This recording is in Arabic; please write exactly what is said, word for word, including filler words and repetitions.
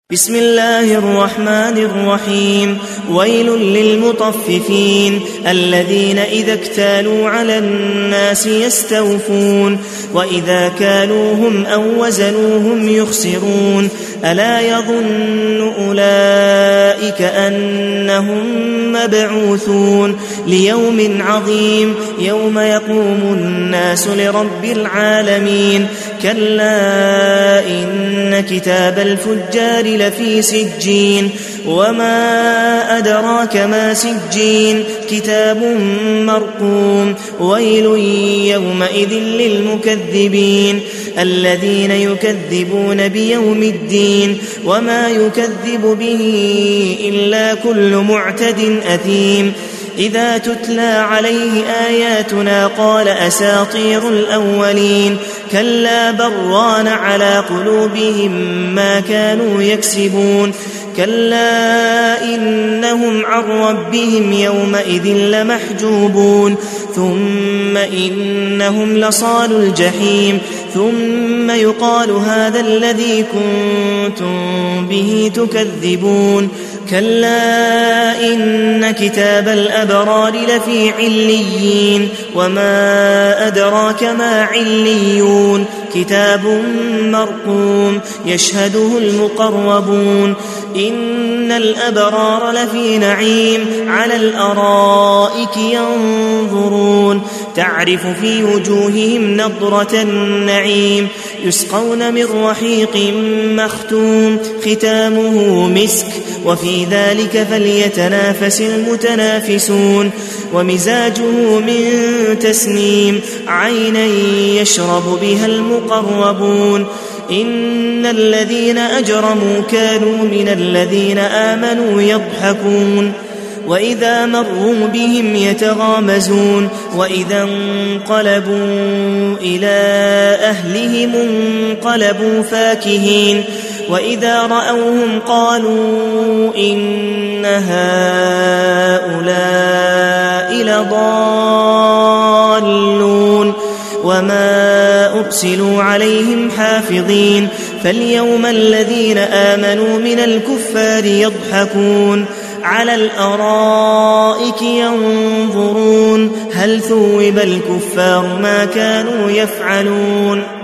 بسم الله الرحمن الرحيم. ويل للمطففين الذين إذا اكتالوا على الناس يستوفون وإذا كالوهم أو وزنوهم يخسرون. ألا يظن أولئك أنهم مبعوثون ليوم عظيم يوم يقوم الناس لرب العالمين. كلا إن كتاب الفجار لفي سجين وما أدراك ما سجين كتاب مرقوم. ويل يومئذ للمكذبين الذين يكذبون بيوم الدين وما يكذب به إلا كل معتد أثيم. إذا تتلى عليه آياتنا قال أساطير الأولين. كلا بران على قلوبهم ما كانوا يكسبون. كلا إنهم عن ربهم يومئذ لمحجوبون. ثم إنهم لصال الجحيم. ثم يقال هذا الذي كنتم به تكذبون. كلا إن كتاب الأبرار لفي عليين وما أدراك ما عليون. كتاب مرقوم يشهده المقربون. إن الأبرار لفي نعيم على الأرائك ينظرون تعرف في وجوههم نضرة النعيم. يسقون من رحيق مختوم ختامه مسك وفي ذلك فليتنافس المتنافسون. ومزاجه من تسنيم عينا يشرب بها المقربون. إن الذين أجرموا كانوا من الذين آمنوا يضحكون وإذا مروا بهم يتغامزون. وإذا انقلبوا إلى أهلهم انقلبوا فاكهين. وإذا رأوهم قالوا إن هؤلاء لضالون وما أرسلوا عليهم حافظين. فاليوم الذين آمنوا من الكفار يضحكون على الأرائك ينظرون هل ثوب الكفار ما كانوا يفعلون.